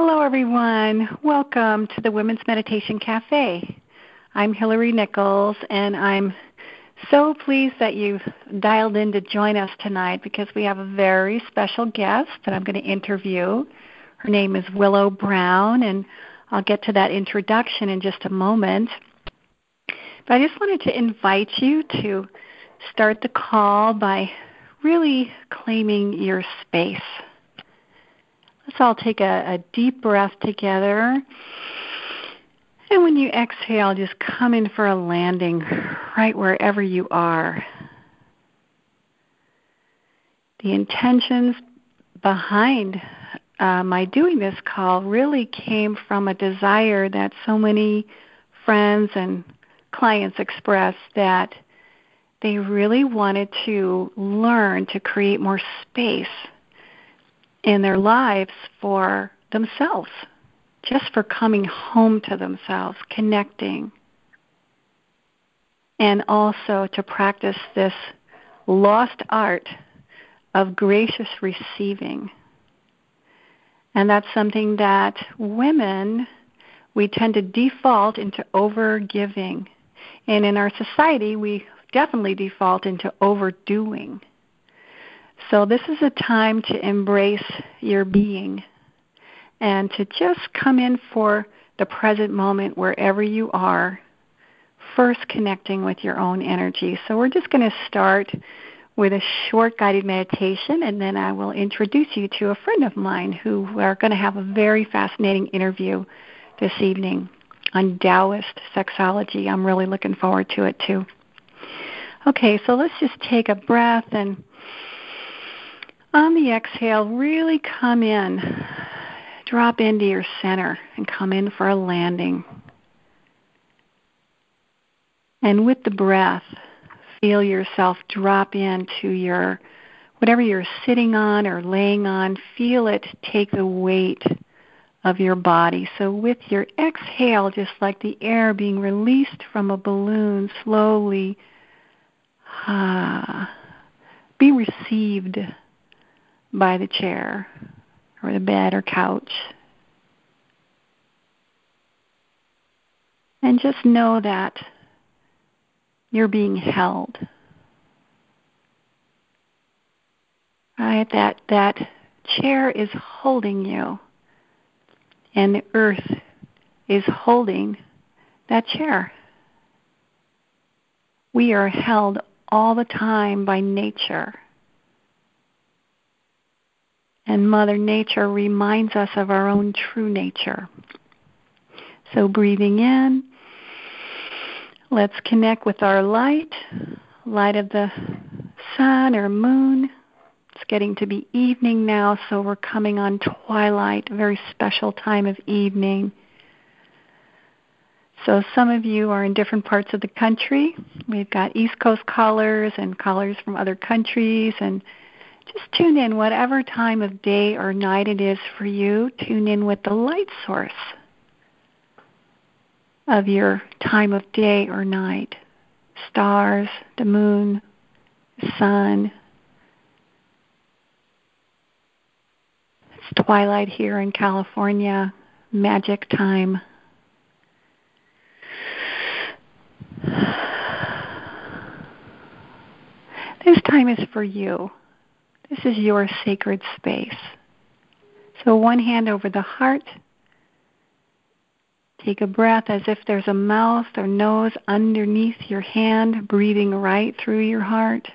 Hello, everyone. Welcome to the Women's Meditation Cafe. I'm Hillary Nichols, and I'm so pleased that you've dialed in to join us tonight because we have a very special guest that I'm going to interview. Her name is Willow Brown, and I'll get to that introduction in just a moment. But I just wanted to invite you to start the call by really claiming your space. Let's all take a deep breath together. And when you exhale, just come in for a landing right wherever you are. The intentions behind my doing this call really came from a desire that so many friends and clients expressed that they really wanted to learn to create more space in their lives for themselves, just for coming home to themselves, connecting, and also to practice this lost art of gracious receiving. And that's something that women, we tend to default into over-giving. And in our society, we definitely default into overdoing. So this is a time to embrace your being and to just come in for the present moment wherever you are, first connecting with your own energy. So we're just going to start with a short guided meditation, and then I will introduce you to a friend of mine who are going to have a very fascinating interview this evening on Taoist sexology. I'm really looking forward to it too. Okay, so let's just take a breath, and on the exhale, really come in, drop into your center, and come in for a landing. And with the breath, feel yourself drop into your, whatever you're sitting on or laying on, feel it take the weight of your body. So with your exhale, just like the air being released from a balloon, slowly be received by the chair or the bed or couch. And just know that you're being held. Right? That chair is holding you, and the earth is holding that chair. We are held all the time by nature. And Mother Nature reminds us of our own true nature. So breathing in, let's connect with our light of the sun or moon. It's getting to be evening now, so we're coming on twilight, a very special time of evening. So some of you are in different parts of the country. We've got East Coast callers and callers from other countries, and just tune in whatever time of day or night it is for you. Tune in with the light source of your time of day or night. Stars, the moon, the sun. It's twilight here in California, magic time. This time is for you. This is your sacred space. So one hand over the heart. Take a breath as if there's a mouth or nose underneath your hand, breathing right through your heart.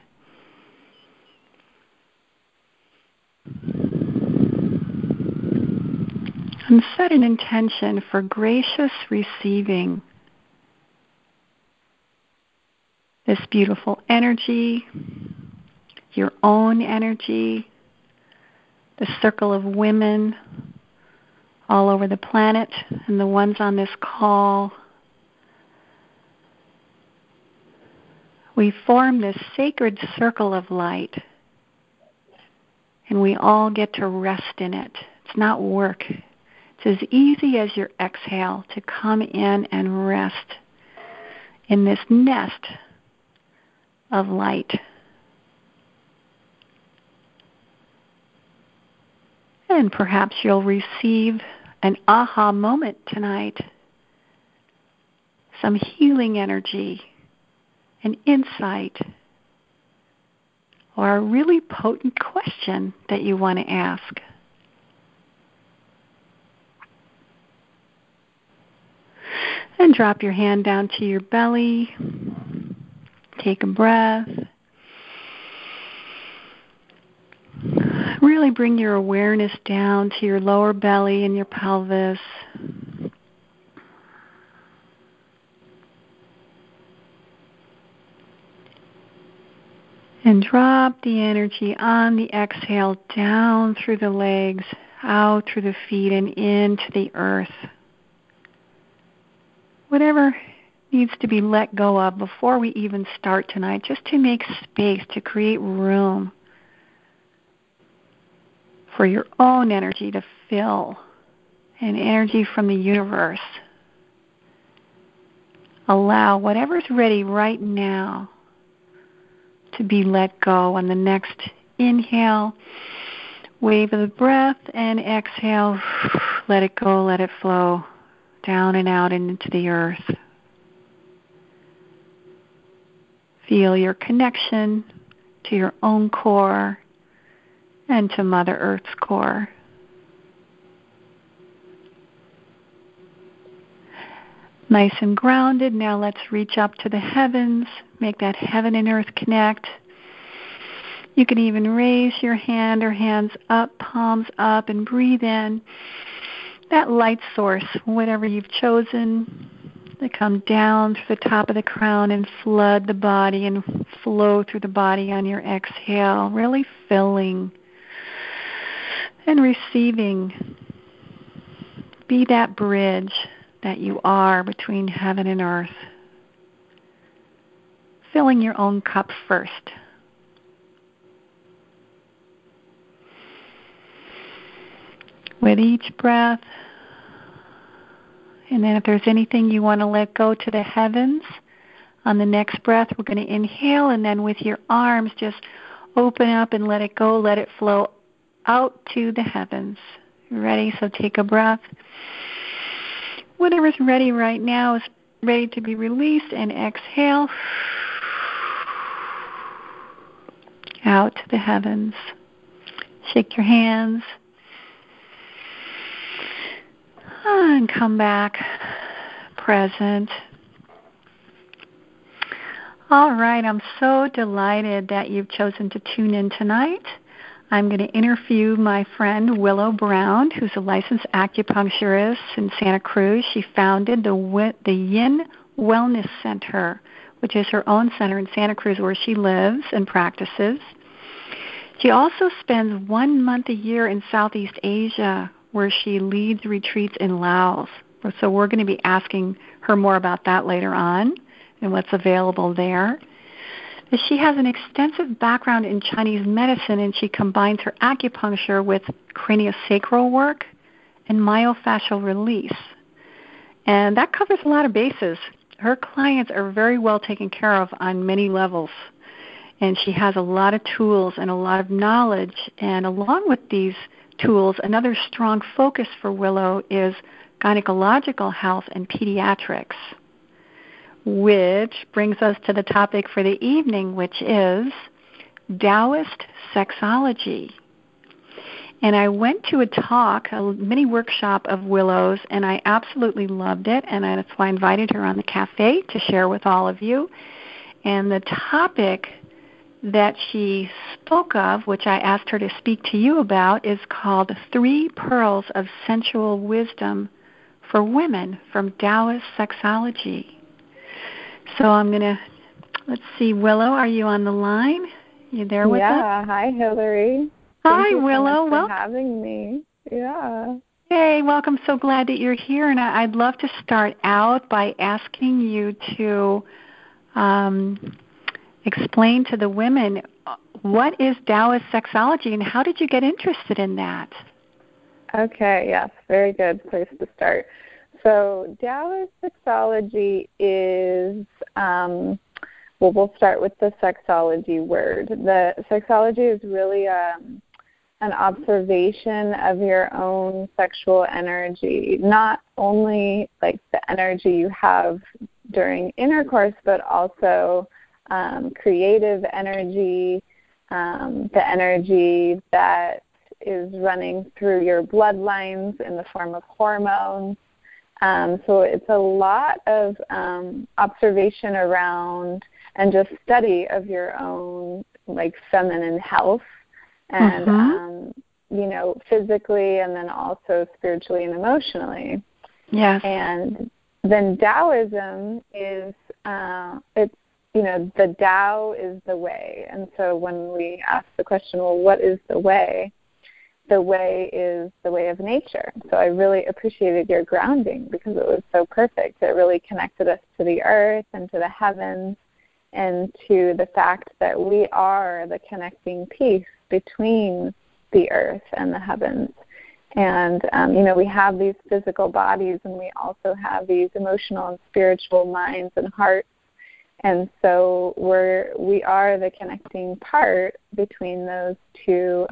And set an intention for gracious receiving this beautiful energy, your own energy, the circle of women all over the planet and the ones on this call. We form this sacred circle of light, and we all get to rest in it. It's not work. It's as easy as your exhale to come in and rest in this nest of light. And perhaps you'll receive an aha moment tonight, some healing energy, an insight, or a really potent question that you want to ask. And drop your hand down to your belly. Take a breath. Really bring your awareness down to your lower belly and your pelvis. And drop the energy on the exhale down through the legs, out through the feet, and into the earth. Whatever needs to be let go of before we even start tonight, just to make space, to create room for your own energy to fill, and energy from the universe. Allow whatever's ready right now to be let go on the next inhale, wave of the breath, and exhale, let it go, let it flow down and out and into the earth. Feel your connection to your own core and to Mother Earth's core. Nice and grounded. Now let's reach up to the heavens. Make that heaven and earth connect. You can even raise your hand or hands up, palms up, and breathe in that light source, whatever you've chosen, to come down through the top of the crown and flood the body and flow through the body on your exhale, really filling and receiving. Be that bridge that you are between heaven and earth, filling your own cup first. With each breath, and then if there's anything you want to let go to the heavens, on the next breath we're going to inhale, and then with your arms just open up and let it go, let it flow out to the heavens. Ready? So take a breath. Whatever's ready right now is ready to be released, and exhale out to the heavens. Shake your hands and come back present. All right, I'm so delighted that you've chosen to tune in tonight. I'm going to interview my friend Willow Brown, who's a licensed acupuncturist in Santa Cruz. She founded the Yin Wellness Center, which is her own center in Santa Cruz where she lives and practices. She also spends 1 month a year in Southeast Asia, where she leads retreats in Laos. So we're going to be asking her more about that later on and what's available there. She has an extensive background in Chinese medicine, and she combines her acupuncture with craniosacral work and myofascial release. And that covers a lot of bases. Her clients are very well taken care of on many levels. And she has a lot of tools and a lot of knowledge. And along with these tools, another strong focus for Willow is gynecological health and pediatrics, which brings us to the topic for the evening, which is Taoist sexology. And I went to a talk, a mini workshop of Willow's, and I absolutely loved it, and that's why I invited her on the cafe to share with all of you. And the topic that she spoke of, which I asked her to speak to you about, is called 3 Pearls of Sensual Wisdom for Women from Taoist Sexology. So I'm going to, let's see, Willow, are you on the line? You there with us? Yeah, hi, Hillary. Hi, Willow. Thank you so much for having me. Yeah. Hey, welcome. So glad that you're here. And I'd love to start out by asking you to explain to the women, what is Taoist sexology and how did you get interested in that? Okay, yes, very good place to start. So Taoist sexology is, we'll start with the sexology word. The sexology is really an observation of your own sexual energy, not only like the energy you have during intercourse, but also creative energy, the energy that is running through your bloodlines in the form of hormones. So it's a lot of observation around and just study of your own like feminine health and, physically and then also spiritually and emotionally. Yes. And then Taoism is, the Tao is the way. And so when we ask the question, well, what is the way? The way is the way of nature. So I really appreciated your grounding because it was so perfect. It really connected us to the earth and to the heavens and to the fact that we are the connecting piece between the earth and the heavens. And, we have these physical bodies and we also have these emotional and spiritual minds and hearts. And so we are the connecting part between those two,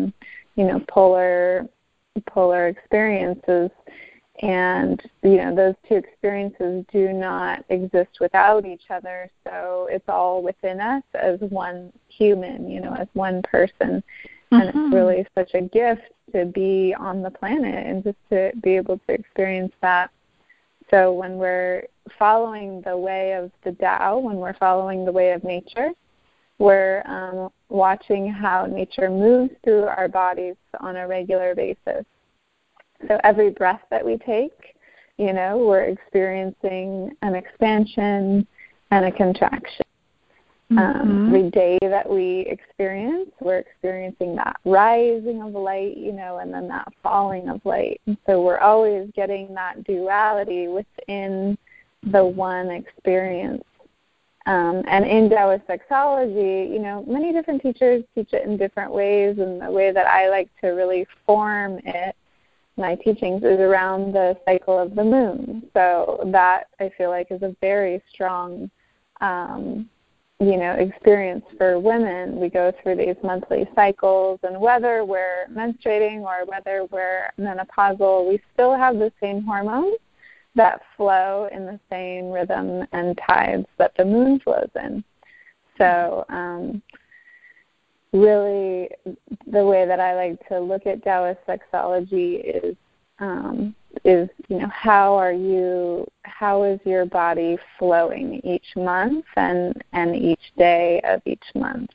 polar experiences. And, those two experiences do not exist without each other. So it's all within us as one human, as one person. And it's really such a gift to be on the planet and just to be able to experience that. So when we're following the way of the Tao, when we're following the way of nature, we're watching how nature moves through our bodies on a regular basis. So every breath that we take, we're experiencing an expansion and a contraction. Every day that we experience, we're experiencing that rising of light, and then that falling of light. And so we're always getting that duality within the one experience. And in Taoist sexology, many different teachers teach it in different ways, and the way that I like to really form it, my teachings, is around the cycle of the moon. So that, I feel like, is a very strong experience for women. We go through these monthly cycles, and whether we're menstruating or whether we're menopausal, we still have the same hormones that flow in the same rhythm and tides that the moon flows in. So really the way that I like to look at Taoist sexology is how is your body flowing each month and each day of each month?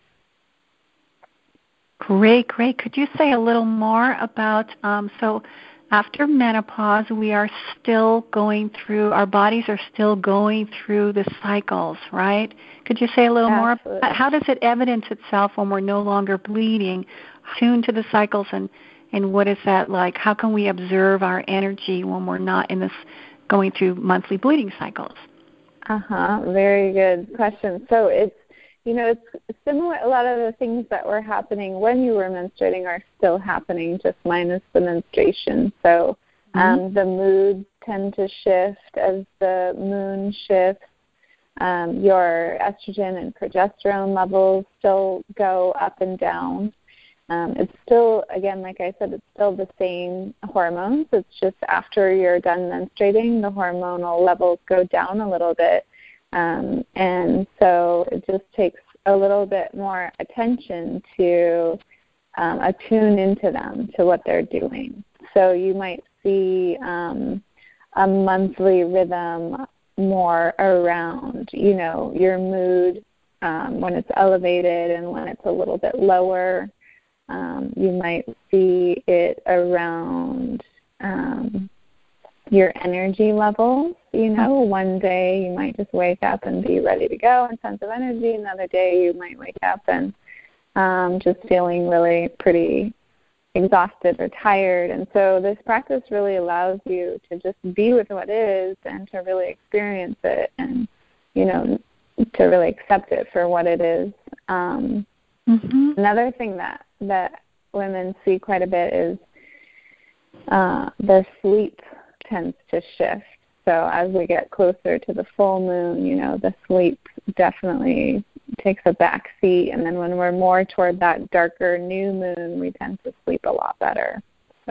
Great. Could you say a little more about, so after menopause, we are still going through, our bodies are still going through the cycles, right? Could you say a little more about how does it evidence itself when we're no longer bleeding, tuned to the cycles, and what is that like? How can we observe our energy when we're not in this going through monthly bleeding cycles? Very good question. So it's similar. A lot of the things that were happening when you were menstruating are still happening, just minus the menstruation. So the moods tend to shift as the moon shifts. Your estrogen and progesterone levels still go up and down. It's still, again, like I said, it's still the same hormones. It's just after you're done menstruating, the hormonal levels go down a little bit. And so it just takes a little bit more attention to attune into them, to what they're doing. So you might see a monthly rhythm more around, your mood when it's elevated and when it's a little bit lower. You might see it around your energy levels. One day you might just wake up and be ready to go and sense of energy. Another day you might wake up and just feeling really pretty exhausted or tired. And so this practice really allows you to just be with what is and to really experience it and, to really accept it for what it is. Another thing that women see quite a bit is their sleep tends to shift. So as we get closer to the full moon, the sleep definitely takes a back seat. And then when we're more toward that darker new moon, we tend to sleep a lot better.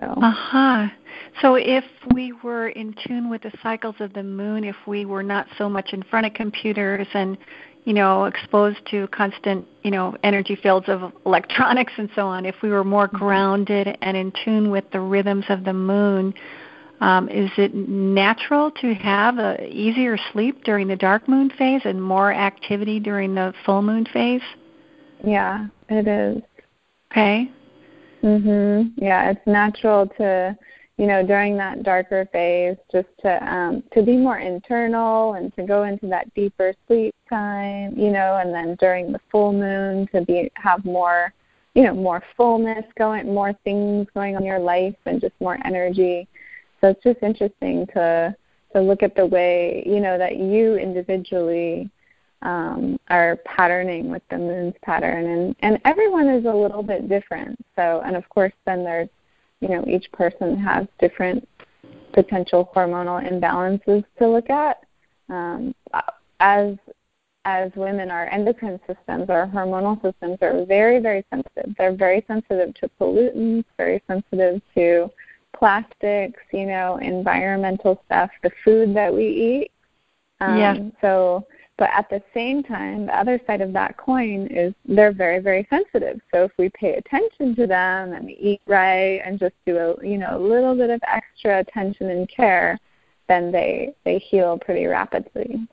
So if we were in tune with the cycles of the moon, if we were not so much in front of computers and, exposed to constant, energy fields of electronics and so on, if we were more grounded and in tune with the rhythms of the moon, is it natural to have a easier sleep during the dark moon phase and more activity during the full moon phase? Yeah, it is. Okay. Yeah, it's natural to, during that darker phase, just to be more internal and to go into that deeper sleep time, and then during the full moon to have more, more fullness more things going on in your life and just more energy. So it's just interesting to look at the way, that you individually are patterning with the moon's pattern, and everyone is a little bit different. So, and of course, then there's, each person has different potential hormonal imbalances to look at. As women, our endocrine systems, our hormonal systems are very, very sensitive. They're very sensitive to pollutants, very sensitive to plastics, environmental stuff, the food that we eat. But at the same time, the other side of that coin is they're very, very sensitive. So if we pay attention to them and we eat right and just do a little bit of extra attention and care, then they heal pretty rapidly.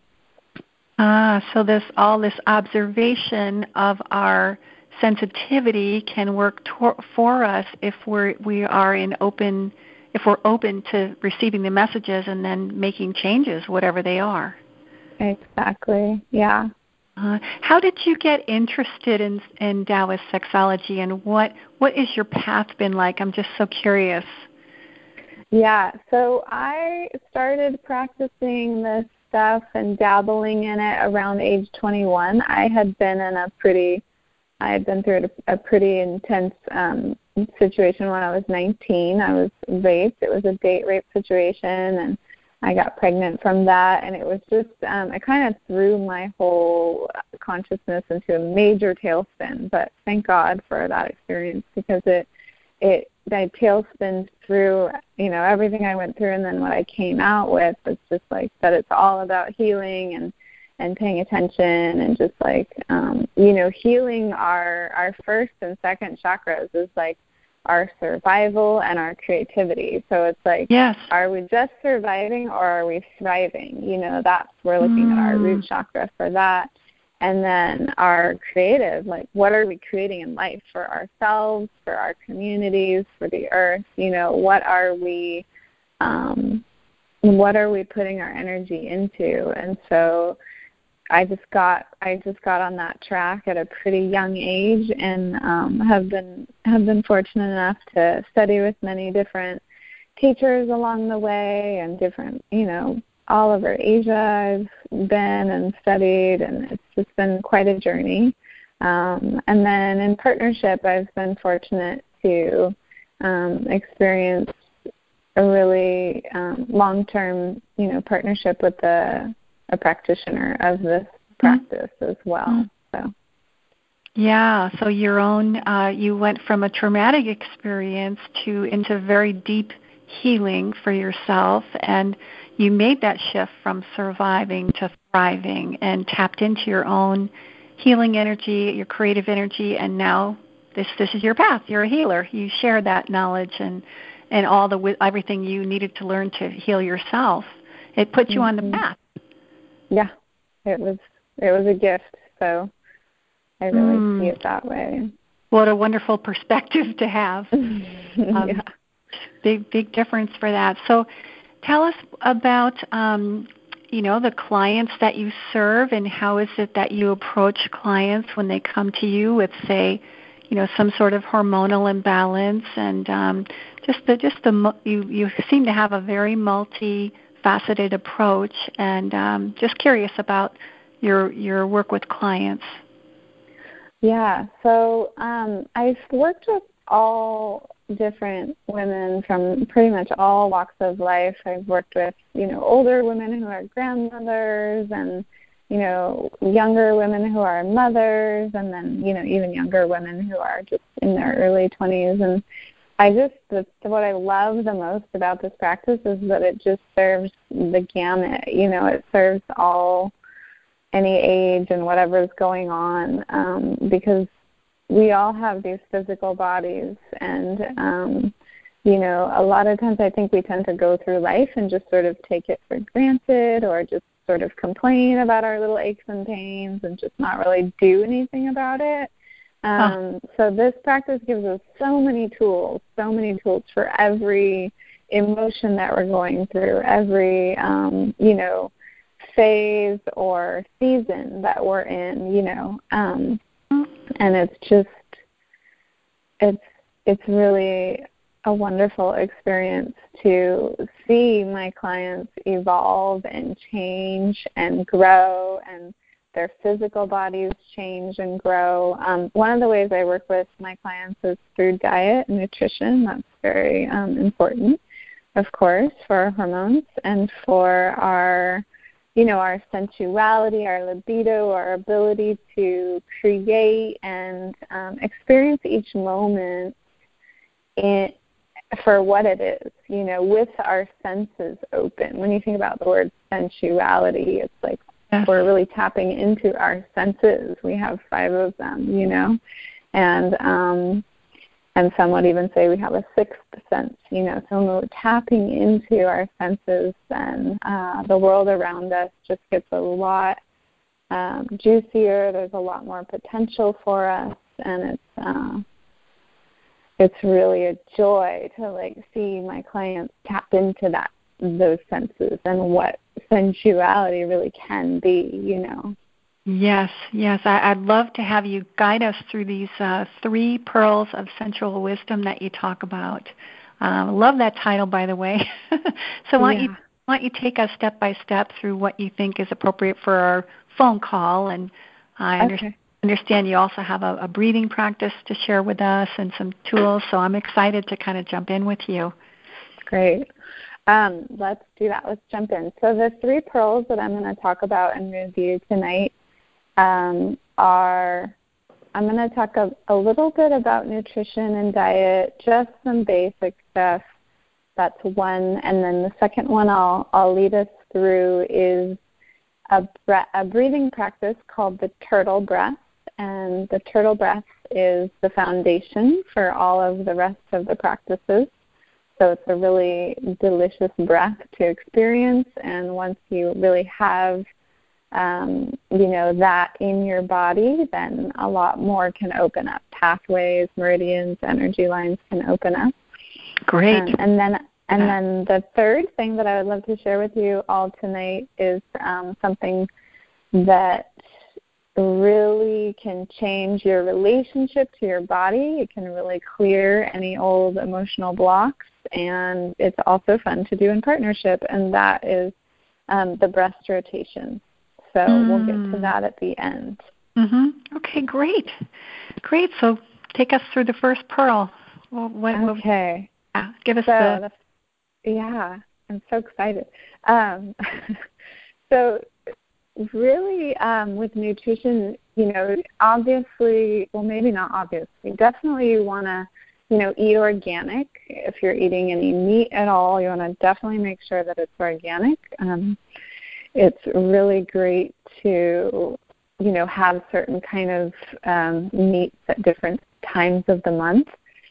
So this observation of our sensitivity can work for us if we're open to receiving the messages and then making changes, whatever they are. Exactly. Yeah. How did you get interested in Taoist sexology, and what is your path been like? I'm just so curious. Yeah. So I started practicing this stuff and dabbling in it around age 21. I had been through a pretty intense situation when I was 19. I was raped. It was a date rape situation, and I got pregnant from that, and it was just, it kind of threw my whole consciousness into a major tailspin, but thank God for that experience, because that tailspin through, everything I went through, and then what I came out with was just like that it's all about healing and paying attention and just like, healing our first and second chakras is like our survival and our creativity. So it's like, yes, are we just surviving or are we thriving? We're looking at our root chakra for that. And then our creative, like what are we creating in life for ourselves, for our communities, for the earth? What are we putting our energy into? And so I just got on that track at a pretty young age, and have been fortunate enough to study with many different teachers along the way, and different, all over Asia I've been and studied, and it's just been quite a journey. And then in partnership, I've been fortunate to experience a really long-term, partnership with a practitioner of this practice as well. So. Yeah, so your own, you went from a traumatic experience into very deep healing for yourself, and you made that shift from surviving to thriving and tapped into your own healing energy, your creative energy, and now this is your path. You're a healer. You share that knowledge and everything you needed to learn to heal yourself. It put you on the path. Yeah, it was a gift, so I really see it that way. What a wonderful perspective to have. Yeah. Big difference for that. So tell us about, the clients that you serve, and how is it that you approach clients when they come to you with, say, some sort of hormonal imbalance, and you seem to have a very multifaceted approach, and just curious about your work with clients. Yeah, so I've worked with all different women from pretty much all walks of life. I've worked with, older women who are grandmothers, and younger women who are mothers, and then, even younger women who are just in their early 20s. And what I love the most about this practice is that it just serves the gamut. It serves any age and whatever's going on, because we all have these physical bodies, and a lot of times I think we tend to go through life and just sort of take it for granted, or just sort of complain about our little aches and pains and just not really do anything about it. So this practice gives us so many tools for every emotion that we're going through, every, phase or season that we're in, and it's really a wonderful experience to see my clients evolve and change and grow, and their physical bodies change and grow. One of the ways I work with my clients is through diet and nutrition. That's very important, of course, for our hormones and for our sensuality, our libido, our ability to create and experience each moment for what it is, with our senses open. When you think about the word sensuality, it's like we're really tapping into our senses. We have 5 of them, and some would even say we have a 6th sense, So when we're tapping into our senses, then the world around us just gets a lot juicier. There's a lot more potential for us, and it's really a joy to see my clients tap into those senses and what sensuality really can be, Yes. I'd love to have you guide us through these 3 pearls of sensual wisdom that you talk about. Love that title, by the way. So why don't you take us step by step through what you think is appropriate for our phone call? And I understand you also have a breathing practice to share with us and some tools, so I'm excited to kind of jump in with you. Great. Let's do that. Let's jump in. So the 3 pearls that I'm going to talk about and review tonight I'm going to talk a little bit about nutrition and diet, just some basic stuff. That's one. And then the second one I'll lead us through is a breathing practice called the turtle breath. And the turtle breath is the foundation for all of the rest of the practices. So it's a really delicious breath to experience. And once you really have that in your body, then a lot more can open up. Pathways, meridians, energy lines can open up. Great. And then the third thing that I would love to share with you all tonight is something that really can change your relationship to your body. It can really clear any old emotional blocks, and it's also fun to do in partnership, and that is the breast rotation. So we'll get to that at the end. Mm-hmm. Okay, great. So take us through the first pearl. Okay. Give us I'm so excited. So really with nutrition, obviously, well, maybe not obviously, definitely you want to, eat organic. If you're eating any meat at all, you want to definitely make sure that it's organic. It's really great to, have certain kind of meats at different times of the month.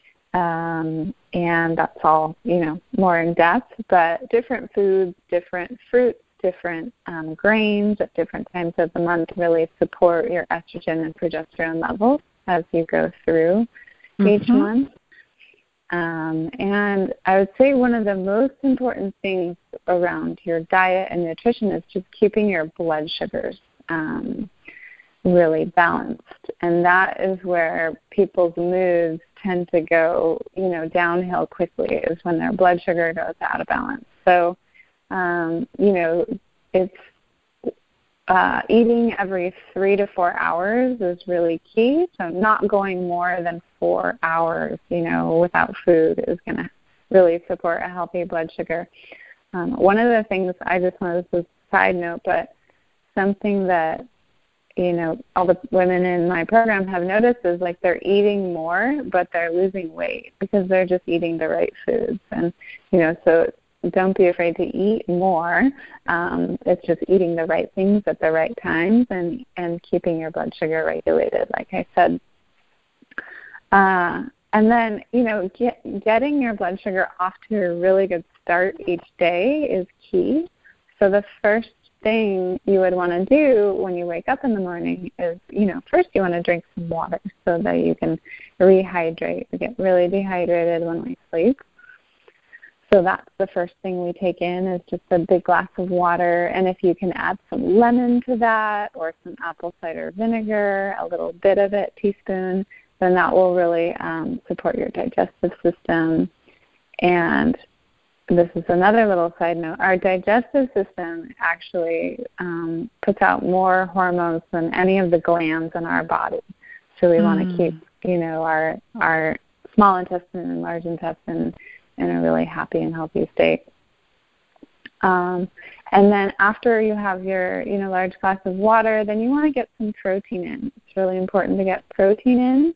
And that's all, more in depth, but different foods, different fruits, different grains at different times of the month really support your estrogen and progesterone levels as you go through each month. And I would say one of the most important things around your diet and nutrition is just keeping your blood sugars really balanced. And that is where people's moods tend to go, downhill quickly, is when their blood sugar goes out of balance. So, it's eating every 3 to 4 hours is really key. So not going more than 4 hours, without food is going to really support a healthy blood sugar. One of the things I just wanted, this is a side note, but something that, all the women in my program have noticed is like they're eating more, but they're losing weight because they're just eating the right foods. And, so don't be afraid to eat more. It's just eating the right things at the right times and keeping your blood sugar regulated, like I said. And then, getting your blood sugar off to a really good start each day is key. So the first thing you would want to do when you wake up in the morning is, first you want to drink some water so that you can rehydrate. We get really dehydrated when we sleep. So that's the first thing we take in is just a big glass of water. And if you can add some lemon to that or some apple cider vinegar, a little bit of it, teaspoon, then that will really support your digestive system. And this is another little side note. Our digestive system actually puts out more hormones than any of the glands in our body. So we want to keep, our small intestine and large intestine in a really happy and healthy state. And then after you have your, large glass of water, then you want to get some protein in. It's really important to get protein in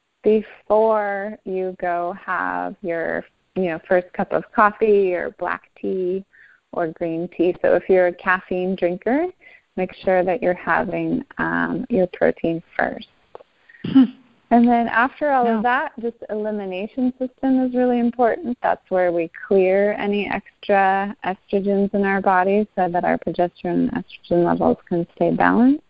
before you go have your first cup of coffee or black tea or green tea. So if you're a caffeine drinker, make sure that you're having your protein first. And then after all of that, just elimination system is really important. That's where we clear any extra estrogens in our body so that our progesterone and estrogen levels can stay balanced.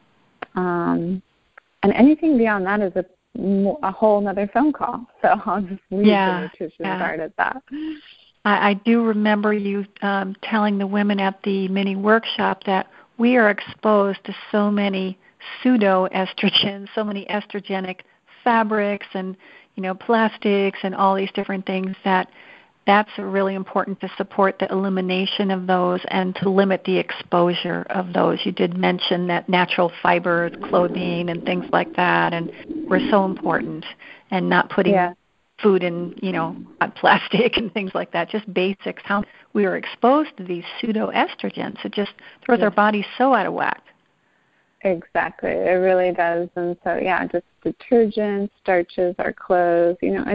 And anything beyond that is a whole other phone call. So I'll just leave the nutrition part at that. I do remember you telling the women at the mini workshop that we are exposed to so many pseudo-estrogens, so many estrogenic fabrics and, plastics and all these different things that's really important to support the elimination of those and to limit the exposure of those. You did mention that natural fibers, clothing, and things like that, and were so important, and not putting food in, plastic and things like that. Just basics. How we are exposed to these pseudoestrogens. It just throws our bodies so out of whack. Exactly, it really does. And so, just detergents, starches, our clothes.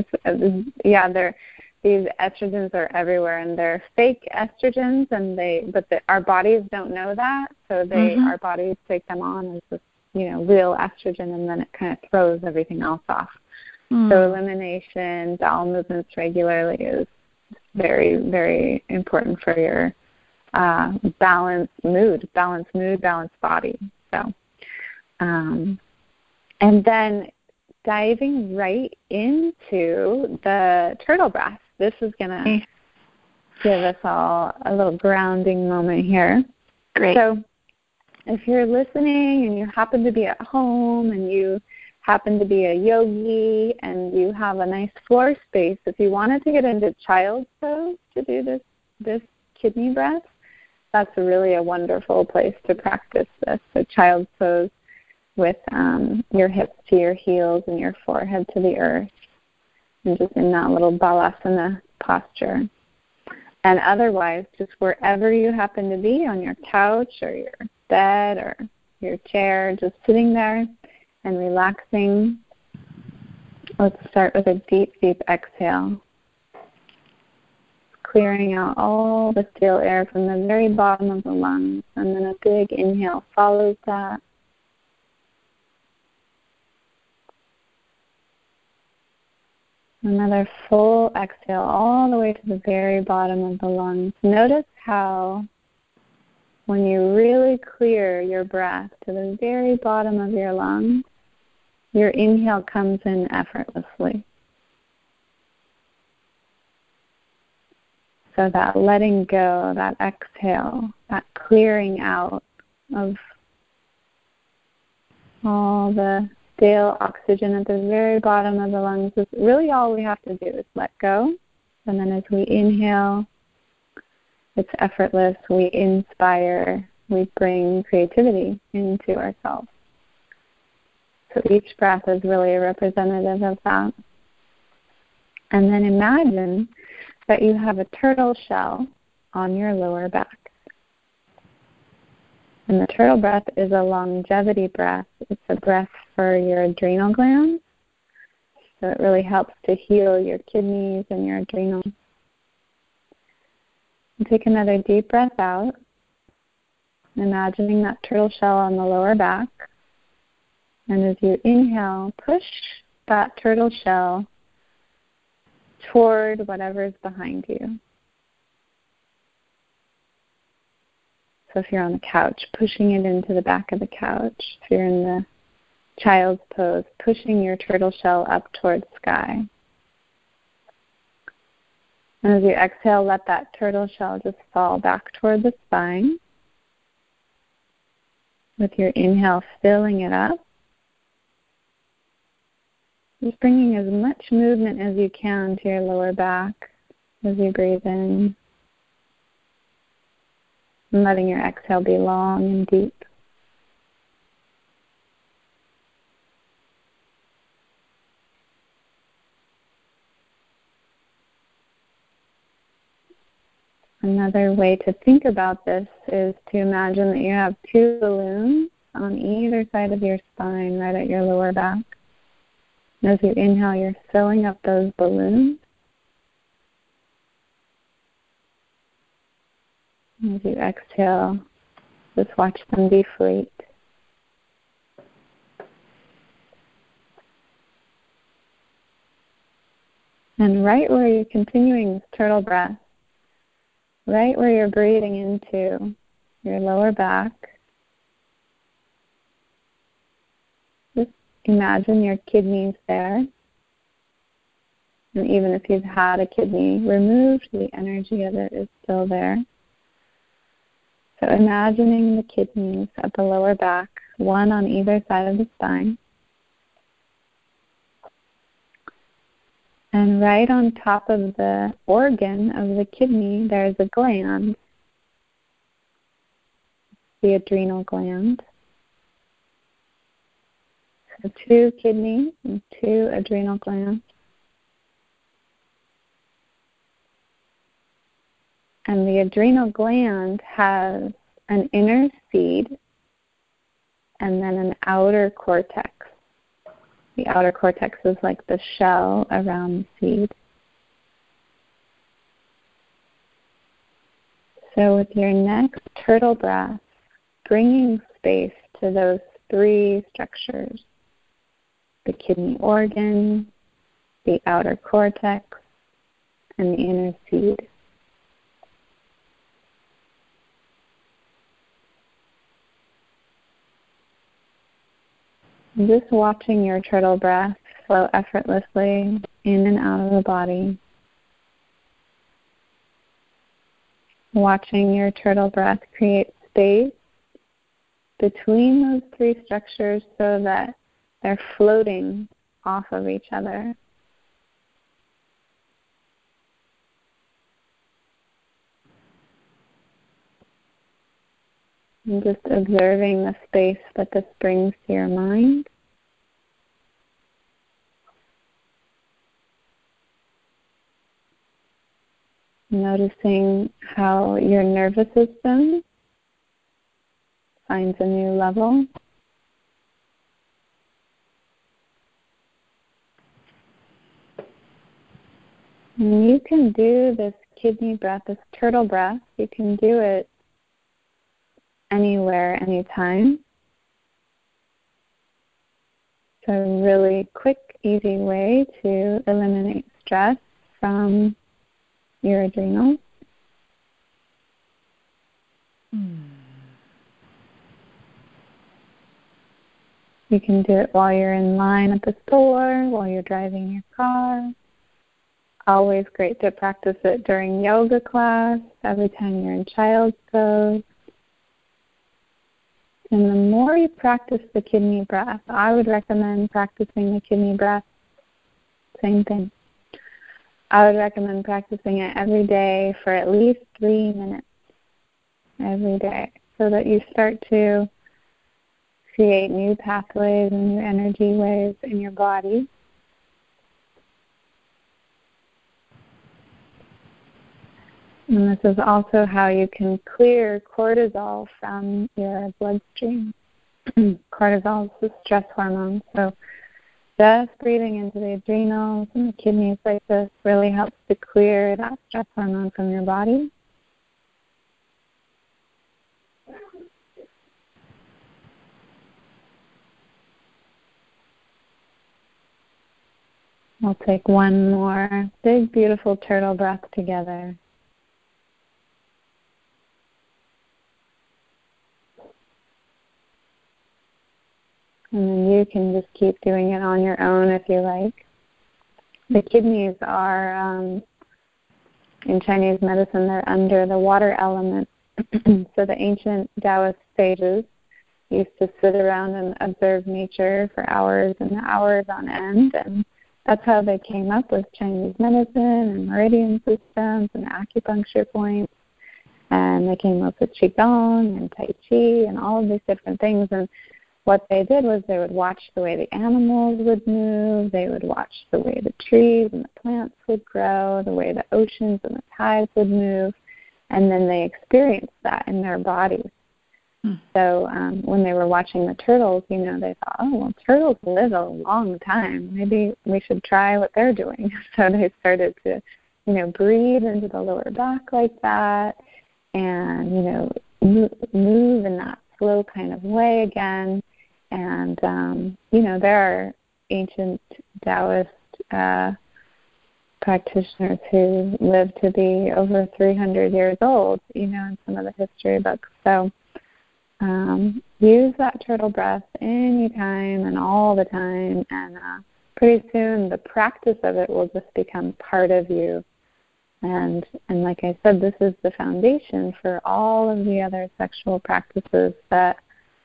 These estrogens are everywhere, and they're fake estrogens, but our bodies don't know that, so our bodies take them on as this, real estrogen, and then it kind of throws everything else off. So elimination, bowel movements regularly is very, very important for your balanced mood, balanced body. So, and then diving right into the turtle breath. This is going to give us all a little grounding moment here. Great. So if you're listening and you happen to be at home and you happen to be a yogi and you have a nice floor space, if you wanted to get into child's pose to do this kidney breath, that's really a wonderful place to practice this. So child's pose with your hips to your heels and your forehead to the earth, and just in that little balasana posture. And otherwise, just wherever you happen to be, on your couch or your bed or your chair, just sitting there and relaxing. Let's start with a deep, deep exhale. Clearing out all the stale air from the very bottom of the lungs, and then a big inhale follows that. Another full exhale all the way to the very bottom of the lungs. Notice how when you really clear your breath to the very bottom of your lungs, your inhale comes in effortlessly. So that letting go, that exhale, that clearing out of all the stale oxygen at the very bottom of the lungs is really all we have to do is let go. And then as we inhale, it's effortless. We inspire. We bring creativity into ourselves. So each breath is really a representative of that. And then imagine that you have a turtle shell on your lower back. And the turtle breath is a longevity breath. It's a breath for your adrenal glands. So it really helps to heal your kidneys and your adrenals. And take another deep breath out, imagining that turtle shell on the lower back. And as you inhale, push that turtle shell toward whatever is behind you. So if you're on the couch, pushing it into the back of the couch. If you're in the child's pose, pushing your turtle shell up towards sky. And as you exhale, let that turtle shell just fall back toward the spine. With your inhale, filling it up. Just bringing as much movement as you can to your lower back as you breathe in. And letting your exhale be long and deep. Another way to think about this is to imagine that you have two balloons on either side of your spine, right at your lower back. And as you inhale, you're filling up those balloons. And as you exhale, just watch them deflate. And right where you're continuing this turtle breath, right where you're breathing into your lower back, just imagine your kidneys there. And even if you've had a kidney removed, the energy of it is still there. So imagining the kidneys at the lower back, one on either side of the spine. And right on top of the organ of the kidney, there's a gland, the adrenal gland. So 2 kidneys and 2 adrenal glands. And the adrenal gland has an inner seed and then an outer cortex. The outer cortex is like the shell around the seed. So with your next turtle breath, bringing space to those 3 structures, the kidney organ, the outer cortex, and the inner seed. Just watching your turtle breath flow effortlessly in and out of the body. Watching your turtle breath create space between those 3 structures so that they're floating off of each other. And just observing the space that this brings to your mind. Noticing how your nervous system finds a new level. And you can do this kidney breath, this turtle breath, you can do it anywhere, anytime. It's a really quick, easy way to eliminate stress from your adrenals. You can do it while you're in line at the store, while you're driving your car. Always great to practice it during yoga class, every time you're in child's pose. And the more you practice the kidney breath, I would recommend practicing the kidney breath. Same thing. I would recommend practicing it every day for at least 3 minutes every day so that you start to create new pathways and new energy waves in your body. And this is also how you can clear cortisol from your bloodstream. Cortisol is the stress hormone. So just breathing into the adrenals and the kidneys like this really helps to clear that stress hormone from your body. We'll take one more big, beautiful turtle breath together. And then you can just keep doing it on your own if you like. The kidneys are, in Chinese medicine, they're under the water element. So the ancient Taoist sages used to sit around and observe nature for hours and hours on end, and that's how they came up with Chinese medicine and meridian systems and acupuncture points. And they came up with Qigong and Tai Chi and all of these different things. And what they did was they would watch the way the animals would move. They would watch the way the trees and the plants would grow, the way the oceans and the tides would move. And then they experienced that in their bodies. So when they were watching the turtles, they thought, oh, well, turtles live a long time. Maybe we should try what they're doing. So they started to, breathe into the lower back like that and, move in that slow kind of way again. And, there are ancient Taoist practitioners who lived to be over 300 years old, in some of the history books. So use that turtle breath anytime and all the time, and pretty soon the practice of it will just become part of you. And like I said, this is the foundation for all of the other sexual practices that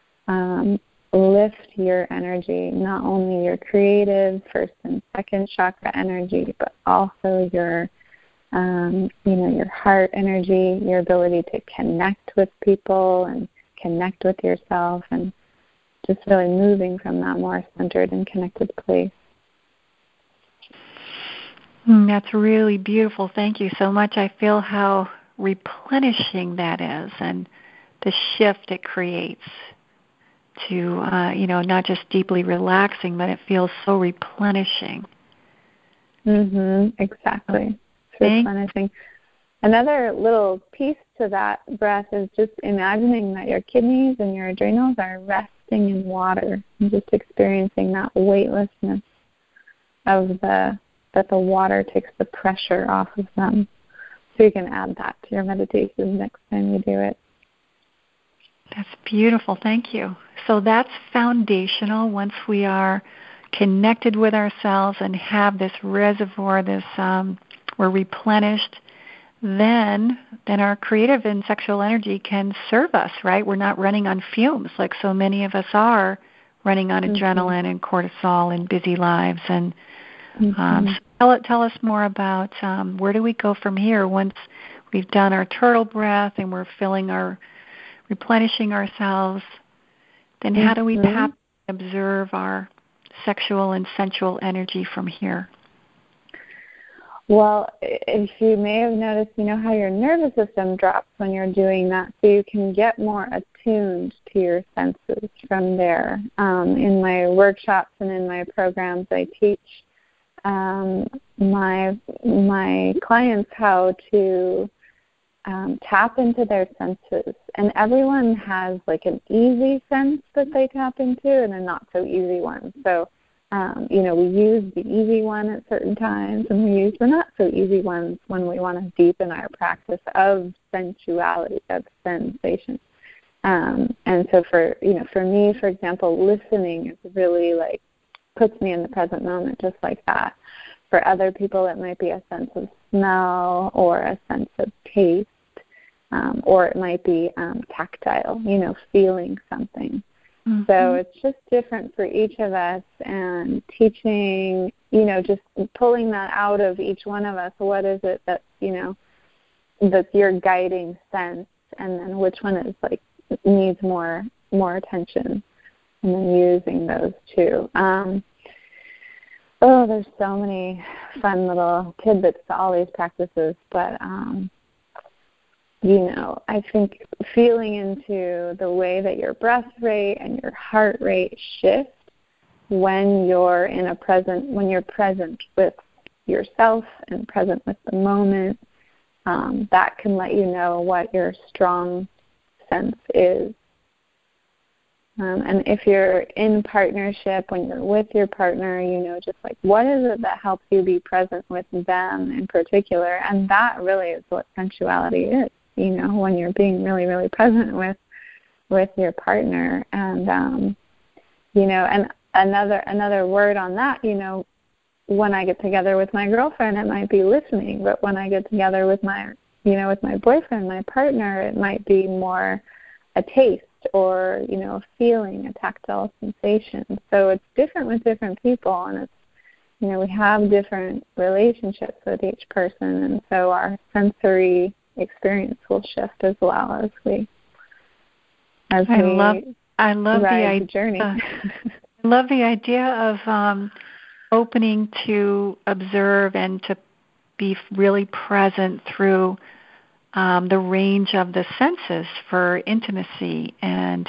lift your energy, not only your creative first and second chakra energy, but also your your heart energy, your ability to connect with people and connect with yourself, and just really moving from that more centered and connected place. That's really beautiful. Thank you so much. I feel how replenishing that is, and the shift it creates to, not just deeply relaxing, but it feels so replenishing. Exactly. It's replenishing. Another little piece to that breath is just imagining that your kidneys and your adrenals are resting in water and just experiencing that weightlessness of that the water takes the pressure off of them. So you can add that to your meditation next time you do it. That's beautiful. Thank you. So that's foundational. Once we are connected with ourselves and have this reservoir, we're replenished, then our creative and sexual energy can serve us, right? We're not running on fumes like so many of us are, running on adrenaline and cortisol and busy lives. And so tell us more about where do we go from here once we've done our turtle breath and we're replenishing ourselves. Then how do we tap and observe our sexual and sensual energy from here? Well, if you may have noticed, how your nervous system drops when you're doing that, so you can get more attuned to your senses from there. In my workshops and in my programs, I teach my clients how to tap into their senses. And everyone has like an easy sense that they tap into and a not so easy one. So we use the easy one at certain times, and we use the not so easy ones when we want to deepen our practice of sensuality, of sensation. And so for me, for example, listening is really like puts me in the present moment just like that. For other people, it might be a sense of smell or a sense of taste, or it might be tactile, feeling something. So it's just different for each of us, and teaching, just pulling that out of each one of us. What is it that's, that's your guiding sense, and then which one is like needs more attention, and then using those two. There's so many fun little tidbits to all these practices, but I think feeling into the way that your breath rate and your heart rate shift when you're when you're present with yourself and present with the moment, that can let you know what your strong sense is. And if you're in partnership, when you're with your partner, just like what is it that helps you be present with them in particular? And that really is what sensuality is, when you're being really, really present with your partner. And, and another word on that, when I get together with my girlfriend, it might be listening. But when I get together with my boyfriend, my partner, it might be more a taste or, a feeling, a tactile sensation. So it's different with different people, and it's, we have different relationships with each person, and so our sensory experience will shift as well as we I love ride the journey. I love the idea of opening to observe and to be really present through the range of the senses for intimacy, and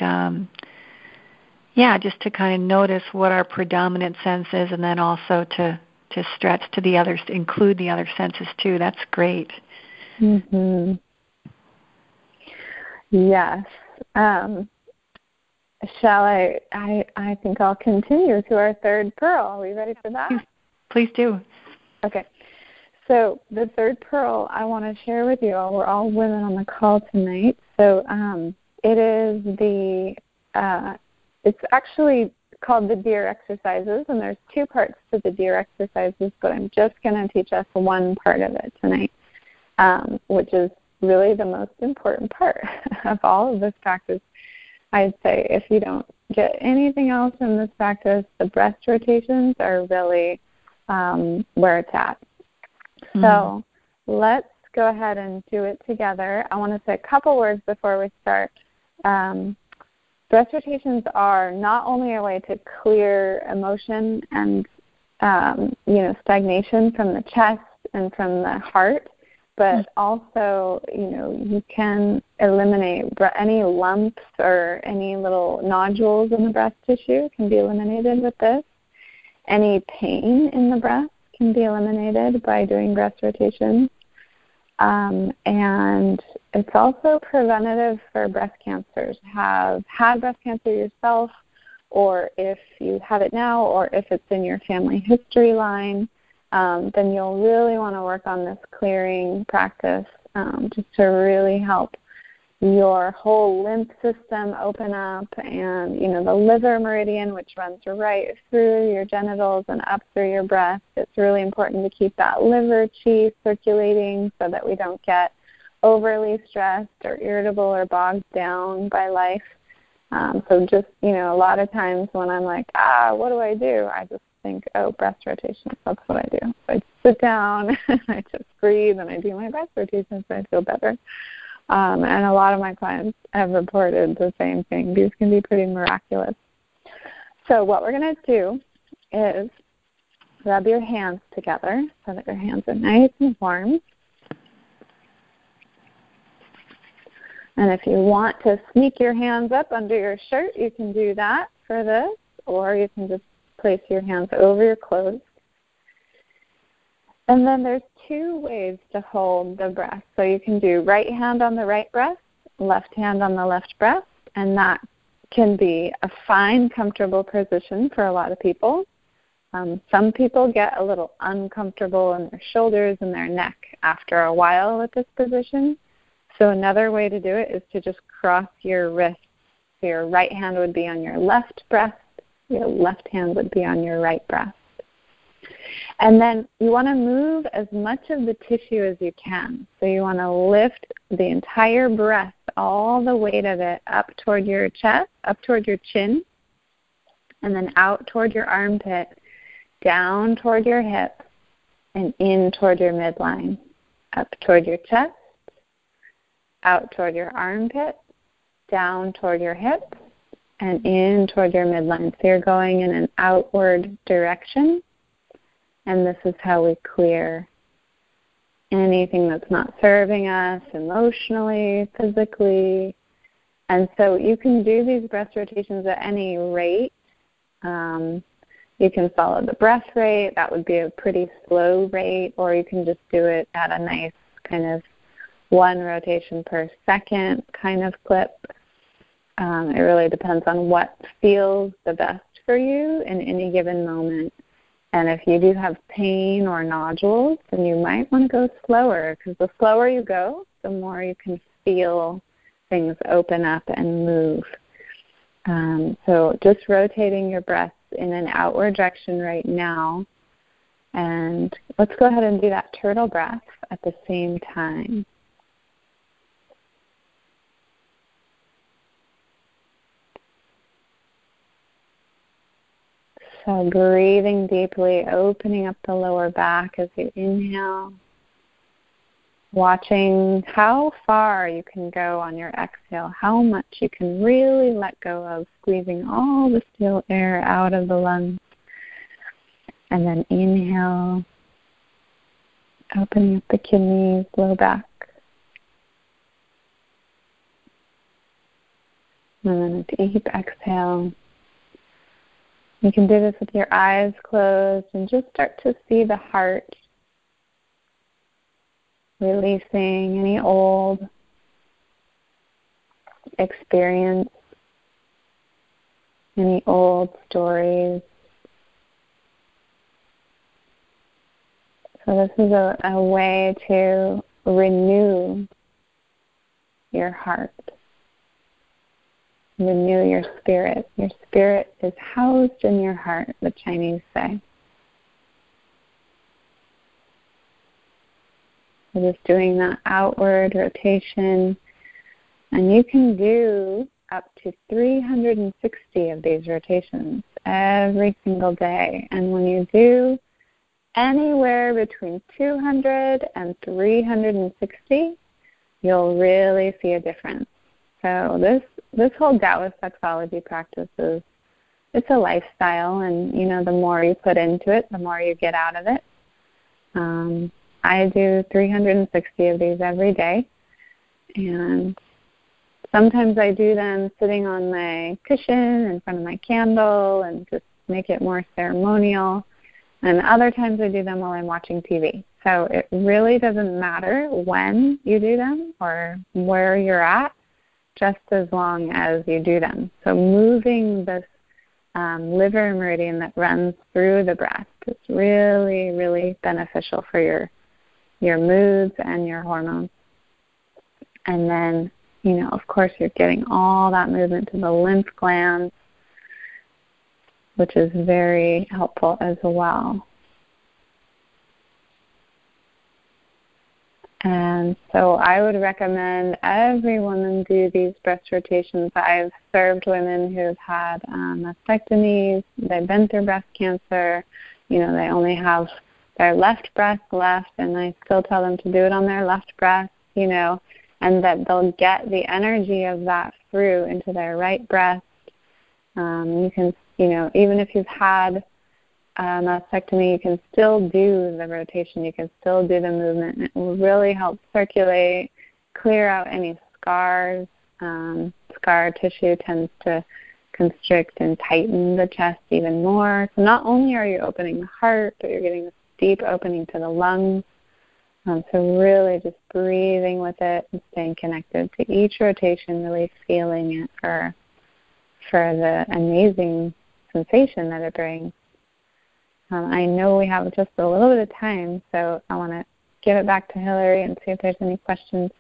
just to kind of notice what our predominant sense is, and then also to stretch to the others, to include the other senses too. That's great. Mm-hmm. Yes. Shall I think I'll continue to our third pearl. Are we ready for that? Please do. Okay. So the third pearl I want to share with you all, we're all women on the call tonight. So it is it's actually called the Deer Exercises, and there's two parts to the Deer Exercises, but I'm just going to teach us one part of it tonight, which is really the most important part of all of this practice. I'd say if you don't get anything else from this practice, the breast rotations are really where it's at. So let's go ahead and do it together. I want to say a couple words before we start. Breast rotations are not only a way to clear emotion and, stagnation from the chest and from the heart, but also, you can eliminate any lumps or any little nodules in the breast tissue can be eliminated with this. Any pain in the breast can be eliminated by doing breast rotations. And it's also preventative for breast cancers. Have had breast cancer yourself, or if you have it now, or if it's in your family history line, then you'll really want to work on this clearing practice just to really help your whole lymph system open up, and, the liver meridian, which runs right through your genitals and up through your breast. It's really important to keep that liver chi circulating so that we don't get overly stressed or irritable or bogged down by life. So just, a lot of times when I'm like, what do? I just think, breast rotations, that's what I do. So I sit down, I just breathe, and I do my breast rotations, and I feel better. And a lot of my clients have reported the same thing. These can be pretty miraculous. So what we're going to do is rub your hands together so that your hands are nice and warm. And if you want to sneak your hands up under your shirt, you can do that for this, or you can just place your hands over your clothes. And then there's two ways to hold the breast. So you can do right hand on the right breast, left hand on the left breast, and that can be a fine, comfortable position for a lot of people. Some people get a little uncomfortable in their shoulders and their neck after a while with this position. So another way to do it is to just cross your wrists. So your right hand would be on your left breast, your left hand would be on your right breast. And then you want to move as much of the tissue as you can. So you want to lift the entire breast, all the weight of it, up toward your chest, up toward your chin, and then out toward your armpit, down toward your hip, and in toward your midline. Up toward your chest, out toward your armpit, down toward your hip, and in toward your midline. So you're going in an outward direction. And this is how we clear anything that's not serving us emotionally, physically. And so you can do these breath rotations at any rate. You can follow the breath rate. That would be a pretty slow rate, or you can just do it at a nice kind of 1 rotation per second kind of clip. It really depends on what feels the best for you in any given moment. And if you do have pain or nodules, then you might want to go slower, because the slower you go, the more you can feel things open up and move. So just rotating your breath in an outward direction right now. And let's go ahead and do that turtle breath at the same time. So breathing deeply, opening up the lower back as you inhale. Watching how far you can go on your exhale, how much you can really let go of, squeezing all the still air out of the lungs. And then inhale, opening up the kidneys, low back. And then a deep exhale. You can do this with your eyes closed and just start to see the heart releasing any old experience, any old stories. So this is a way to renew your heart, renew your spirit. Your spirit is housed in your heart, the Chinese say. So just doing that outward rotation. And you can do up to 360 of these rotations every single day. And when you do anywhere between 200 and 360, you'll really see a difference. So this whole Taoist sexology practice it's a lifestyle, and the more you put into it, the more you get out of it. I do 360 of these every day, and sometimes I do them sitting on my cushion in front of my candle and just make it more ceremonial. And other times I do them while I'm watching TV. So it really doesn't matter when you do them or where you're at, just as long as you do them. So moving this liver meridian that runs through the breast is really, really beneficial for your moods and your hormones. And then, of course, you're getting all that movement to the lymph glands, which is very helpful as well. And so I would recommend every woman do these breast rotations. I've served women who've had mastectomies, they've been through breast cancer, they only have their left breast left, and I still tell them to do it on their left breast, and that they'll get the energy of that through into their right breast. You can, even if you've had mastectomy, you can still do the rotation. You can still do the movement. And it will really help circulate, clear out any scars. Scar tissue tends to constrict and tighten the chest even more. So not only are you opening the heart, but you're getting this deep opening to the lungs. So really just breathing with it and staying connected to each rotation, really feeling it for the amazing sensation that it brings. I know we have just a little bit of time, so I want to give it back to Hillary and see if there's any questions.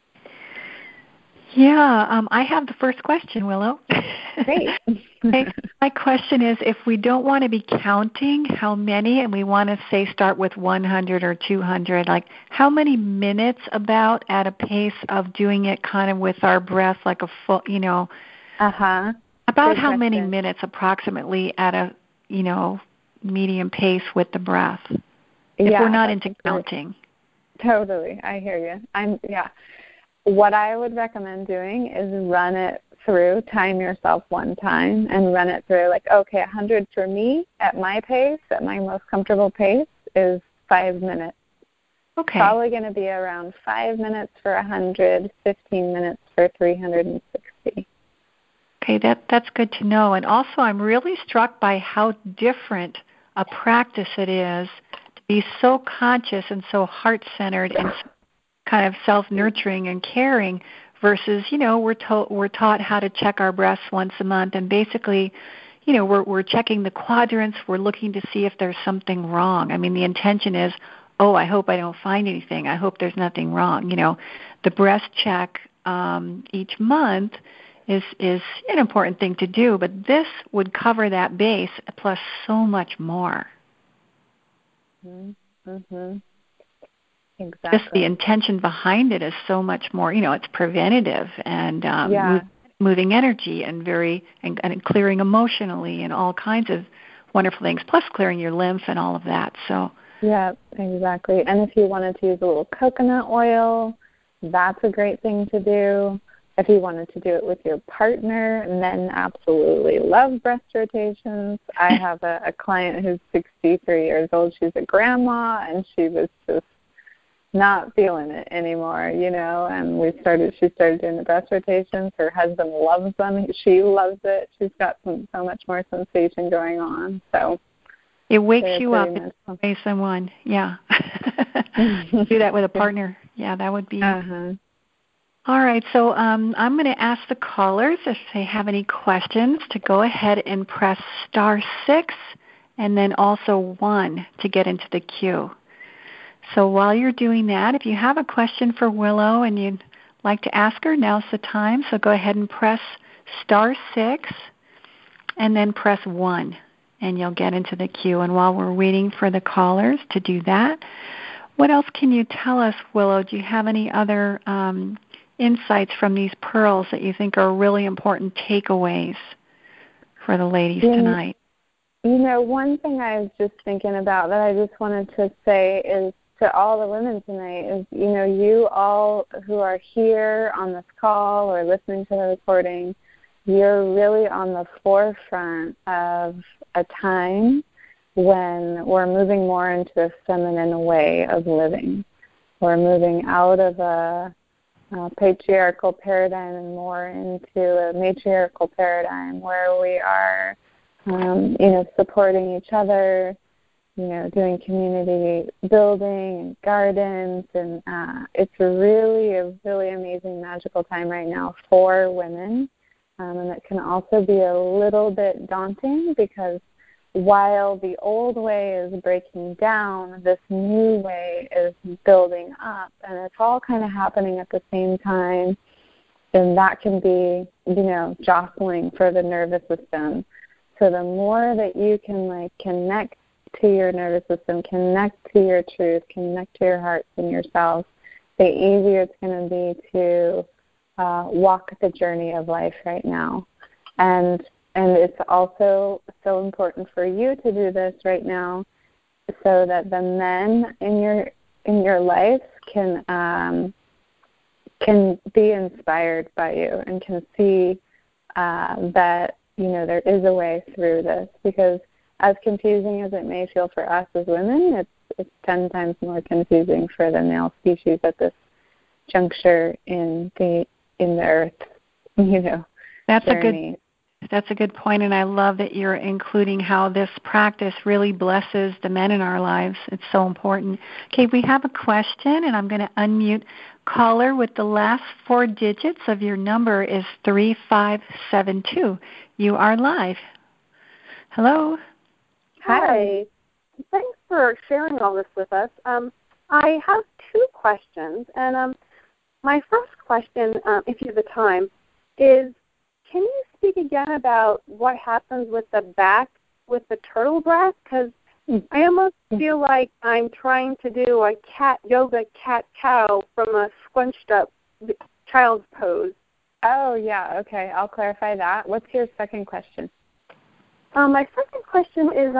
Yeah, I have the first question, Willow. Great. My question is, if we don't want to be counting how many, and we want to, say, start with 100 or 200, like how many minutes about at a pace of doing it kind of with our breath, like a full, Uh-huh. About how many minutes approximately at a, medium pace with the breath, if we're not into counting? Totally. I hear you. What I would recommend doing is run it through, time yourself one time and run it through. 100 for me at my pace, at my most comfortable pace, is 5 minutes. Okay. Probably going to be around 5 minutes for 100, 15 minutes for 360. Okay, that's good to know. And also, I'm really struck by how different a practice it is to be so conscious and so heart-centered and kind of self-nurturing and caring versus, we're taught how to check our breaths once a month, and basically, we're checking the quadrants. We're looking to see if there's something wrong. I mean, the intention is, oh, I hope I don't find anything. I hope there's nothing wrong. The breath check each month is an important thing to do, but this would cover that base plus so much more. Mm-hmm. Exactly. Just the intention behind it is so much more. It's preventative and moving energy and and clearing emotionally and all kinds of wonderful things. Plus clearing your lymph and all of that. So. Yeah, exactly. And if you wanted to use a little coconut oil, that's a great thing to do. If you wanted to do it with your partner, men absolutely love breast rotations. I have a client who's 63 years old. She's a grandma, and she was just not feeling it anymore, and she started doing the breast rotations. Her husband loves them. She loves it. She's got so much more sensation going on. So it wakes you up in ways than one. Yeah. Do that with a partner. Yeah, that would be. Uh-huh. All right, so I'm going to ask the callers if they have any questions to go ahead and press *6 and then also 1 to get into the queue. So while you're doing that, if you have a question for Willow and you'd like to ask her, now's the time. So go ahead and press *6 and then press 1, and you'll get into the queue. And while we're waiting for the callers to do that, what else can you tell us, Willow? Do you have any other insights from these pearls that you think are really important takeaways for the ladies tonight? One thing I was just thinking about that I just wanted to say is to all the women tonight is, you all who are here on this call or listening to the recording, you're really on the forefront of a time when we're moving more into a feminine way of living. We're moving out of a patriarchal paradigm and more into a matriarchal paradigm where we are, supporting each other, doing community building and gardens, and it's a really amazing, magical time right now for women, and it can also be a little bit daunting because while the old way is breaking down, this new way is building up, and it's all kind of happening at the same time, and that can be, jostling for the nervous system. So the more that you can connect to your nervous system, connect to your truth, connect to your heart and yourself, the easier it's going to be to walk the journey of life right now. And it's also so important for you to do this right now so that the men in your life can be inspired by you and can see that there is a way through this, because as confusing as it may feel for us as women, it's 10 times more confusing for the male species at this juncture in the earth, journey. That's a good point, and I love that you're including how this practice really blesses the men in our lives. It's so important. Okay, we have a question, and I'm going to unmute caller with the last 4 digits of your number is 3572. You are live. Hello. Hi. Thanks for sharing all this with us. I have 2 questions, and my first question, if you have the time, is can you speak again about what happens with the back with the turtle breath? Because I almost feel like I'm trying to do a cat yoga cat-cow from a scrunched up child's pose. Oh, yeah, okay. I'll clarify that. What's your second question? My second question is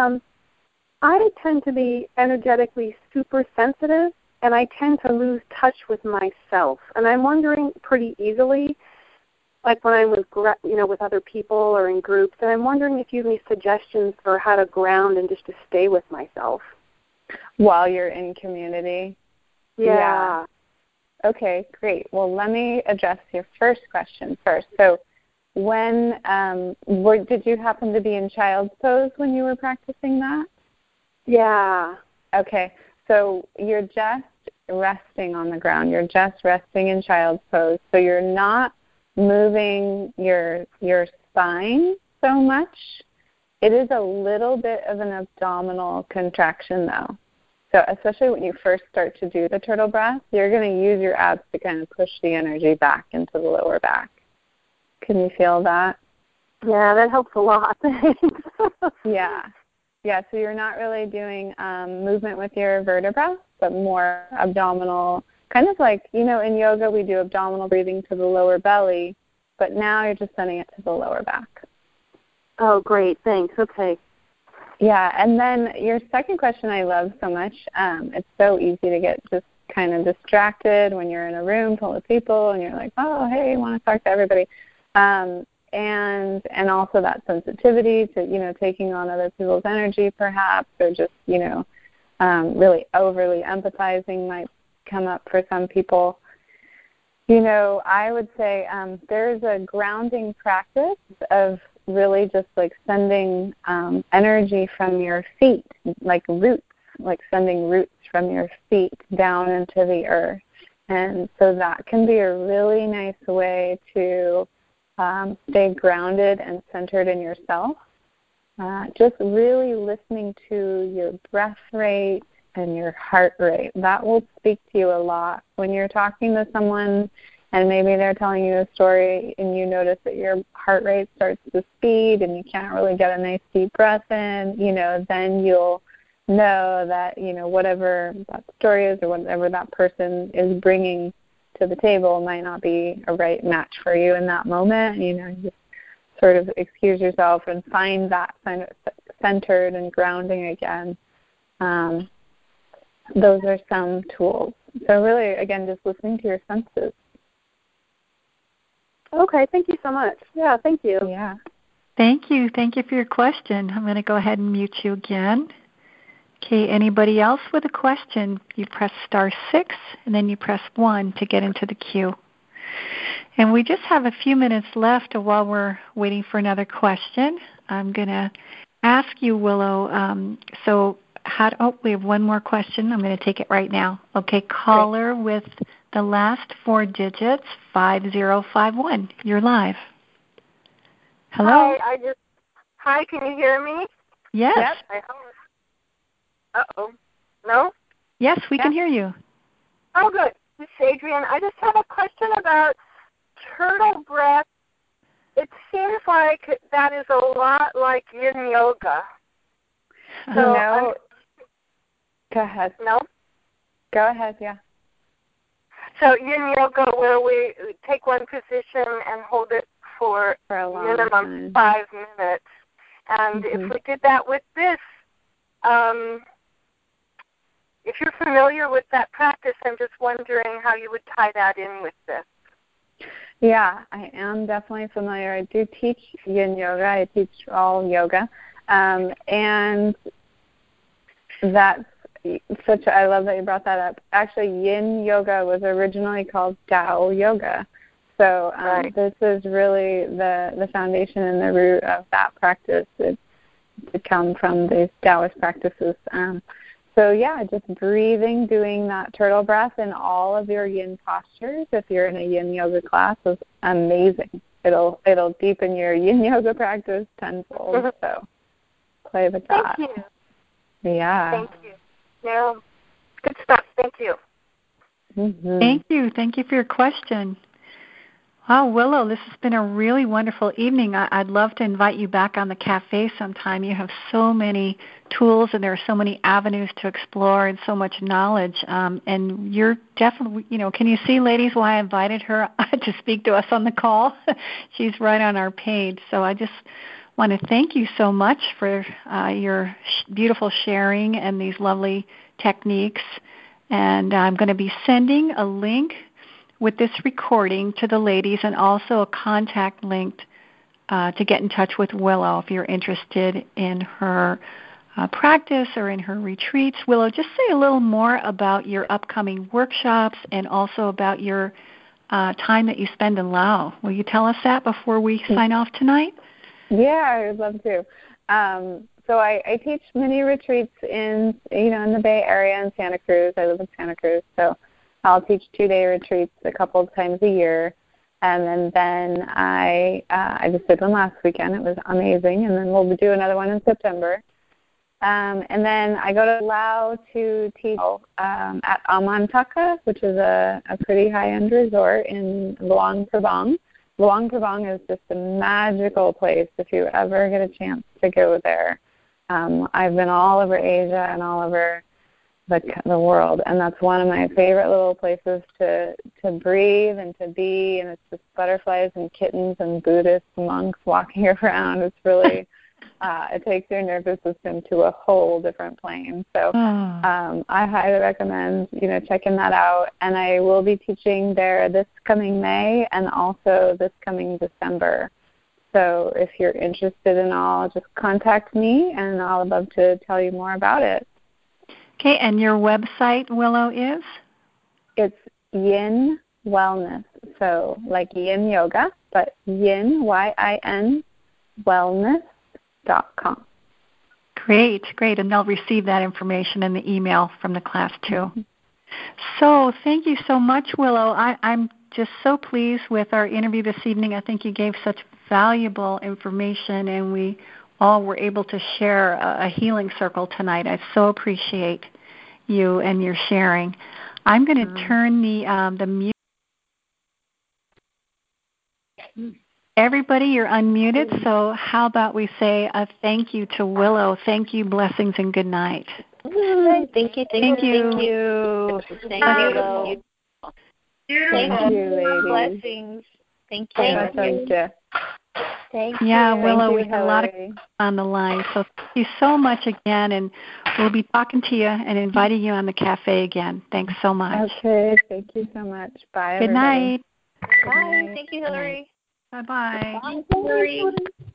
I tend to be energetically super sensitive, and I tend to lose touch with myself. And I'm wondering pretty easily, like when I'm with other people or in groups, and I'm wondering if you have any suggestions for how to ground and just to stay with myself. While you're in community? Yeah. Okay, great. Well, let me address your first question first. So when did you happen to be in child's pose when you were practicing that? Yeah. Okay, so you're just resting on the ground. You're just resting in child's pose. So you're not moving your spine so much. It is a little bit of an abdominal contraction, though. So especially when you first start to do the turtle breath, you're going to use your abs to kind of push the energy back into the lower back. Can you feel that? Yeah, that helps a lot. Yeah. Yeah, so you're not really doing movement with your vertebrae, but more abdominal, kind of like, in yoga we do abdominal breathing to the lower belly, but now you're just sending it to the lower back. Oh, great. Thanks. Okay. Yeah, and then your second question I love so much. It's so easy to get just kind of distracted when you're in a room full of people and you're like, oh, hey, I want to talk to everybody. And also that sensitivity to, taking on other people's energy perhaps, or just, really overly empathizing might come up for some people. I would say there's a grounding practice of really just like sending energy from your feet, like roots, like sending roots from your feet down into the earth. And so that can be a really nice way to stay grounded and centered in yourself. Just really listening to your breath rate and your heart rate. That will speak to you a lot. When you're talking to someone and maybe they're telling you a story and you notice that your heart rate starts to speed and you can't really get a nice deep breath in, then you'll know that, whatever that story is or whatever that person is bringing to the table might not be a right match for you in that moment. You just sort of excuse yourself and find that kind of centered and grounding again. Those are some tools. So really, again, just listening to your senses. Okay, thank you so much. Yeah, thank you. Yeah. Thank you. Thank you for your question. I'm going to go ahead and mute you again. Okay, anybody else with a question? You press *6 and then you press 1 to get into the queue. And we just have a few minutes left while we're waiting for another question. I'm going to ask you, Willow, we have one more question. I'm going to take it right now. Okay, caller with the last 4 digits, 5051. You're live. Hello? Hi, can you hear me? Yes. Yep. Uh-oh. No? Yes, we can hear you. Oh, good. This is Adrienne. I just have a question about turtle breath. It seems like that is a lot like yin yoga. So go ahead. No? Go ahead, yeah. So yin yoga, where we take one position and hold it for a minimum 5 minutes. And if we did that with this, if you're familiar with that practice, I'm just wondering how you would tie that in with this. Yeah, I am definitely familiar. I do teach yin yoga. I teach all yoga. And that's I love that you brought that up. Actually, yin yoga was originally called Tao yoga. So This is really the foundation and the root of that practice. It come from these Taoist practices. Just breathing, doing that turtle breath in all of your yin postures. If you're in a yin yoga class, is amazing. It'll deepen your yin yoga practice tenfold. So play with that. Thank you. Yeah. Thank you. Yeah. Good stuff. Thank you. Mm-hmm. Thank you. Thank you for your question. Wow, Willow, this has been a really wonderful evening. I'd love to invite you back on the cafe sometime. You have so many tools and there are so many avenues to explore and so much knowledge. And you're definitely, can you see, ladies, why I invited her to speak to us on the call? She's right on our page. So I just want to thank you so much for your beautiful sharing and these lovely techniques. And I'm going to be sending a link with this recording to the ladies and also a contact link to get in touch with Willow if you're interested in her practice or in her retreats. Willow, just say a little more about your upcoming workshops and also about your time that you spend in Laos. Will you tell us that before we sign off tonight? Yeah, I would love to. So I teach mini retreats in the Bay Area in Santa Cruz. I live in Santa Cruz, so I'll teach 2-day retreats a couple of times a year. And then I just did one last weekend. It was amazing. And then we'll do another one in September. And then I go to Laos to teach at Amantaka, which is a pretty high-end resort in Luang Prabang. Luang Prabang is just a magical place if you ever get a chance to go there. I've been all over Asia and all over the world, and that's one of my favorite little places to breathe and to be, and it's just butterflies and kittens and Buddhist monks walking around. It's really it takes your nervous system to a whole different plane. So I highly recommend checking that out, and I will be teaching there this coming May and also this coming December. So if you're interested in all, just contact me, and I'll love to tell you more about it. Okay, and your website, Willow, is? It's Yin Wellness, so like Yin Yoga, but Yin, Y-I-N, wellness.com. Great, and they'll receive that information in the email from the class, too. So thank you so much, Willow. I'm just so pleased with our interview this evening. I think you gave such valuable information, and we all were able to share a healing circle tonight. I so appreciate you and your sharing. I'm going to turn the mute. Everybody, you're unmuted, so how about we say a thank you to Willow. Thank you, blessings, and good night. Thank you. Thank you. Thank you, ladies. Blessings. Thank you. Thank Yeah, you. Willow, Thank we have a lot of on the line, so thank you so much again, and we'll be talking to you and inviting you on the cafe again. Thanks so much. Okay, thank you so much. Bye, Good everybody. night. Bye. Thank you, Hillary. Bye-bye. Bye, Hillary.